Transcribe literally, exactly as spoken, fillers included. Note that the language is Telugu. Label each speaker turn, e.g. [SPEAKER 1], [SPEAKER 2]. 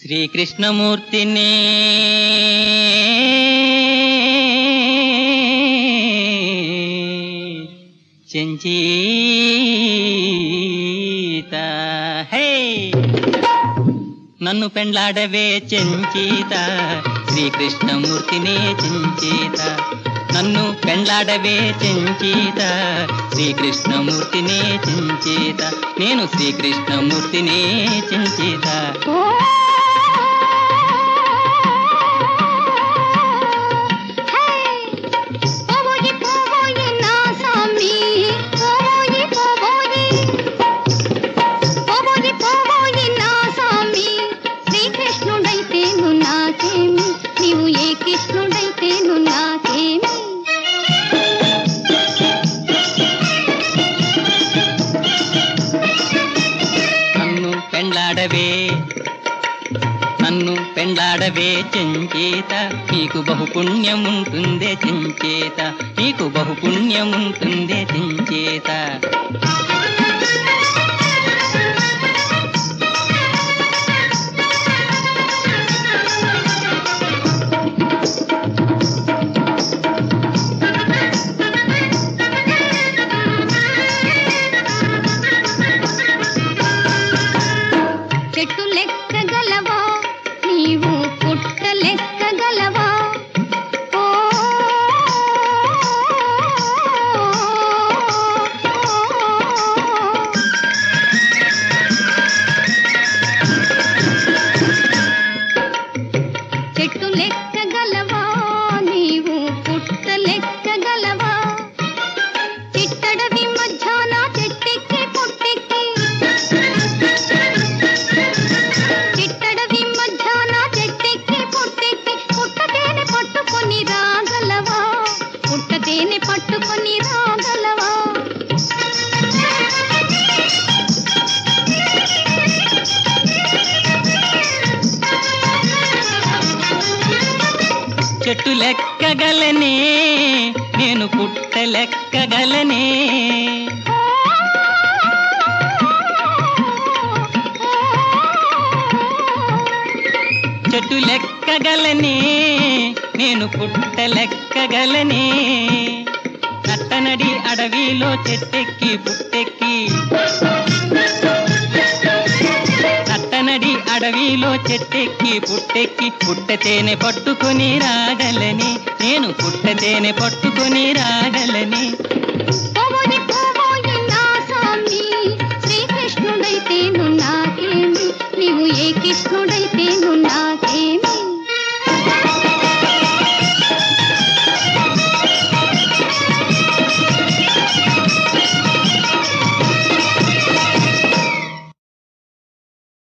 [SPEAKER 1] శ్రీకృష్ణమూర్తిని చెంచీత హే నన్ను పెండ్లాడవే చెంచీత శ్రీకృష్ణమూర్తిని చెంచీత నన్ను పెండ్లాడవే చెంచీత శ్రీకృష్ణమూర్తిని చెంచీత నేను శ్రీకృష్ణమూర్తిని చెంచీత పెండ్లాడవే నన్ను పెండ్లాడవే చెంచేత నీకు బహుపుణ్యముంటుందే చెంచేత నీకు బహుపుణ్యముంటుందే చెంచేత
[SPEAKER 2] చెట్టు లెక్కగలవా నీవు పుట్ట లెక్కగలవా ఓ చెట్టు లెక్కగలవా నీవు పుట్ట లెక్కగలవా చిట్టడవి మధ్యాహ్న చెట్టెక్కి పుట్టెక్కి పుట్టతేనె పట్టుకొని రాగలవా
[SPEAKER 1] చెట్టు లెక్కగలనే నేను పుట్ట లెక్కగలనే చెట్టు లెక్కగలనే నేను పుట్ట లెక్కగలనే నట్టనడి అడవిలో చెట్టెక్కి పుట్టెక్కి నట్టనడి అడవిలో చెట్టెక్కి పుట్టెక్కి పుట్టతేనె పట్టుకొని రాగలని నేను పుట్టతేనె పట్టుకొని రాగలని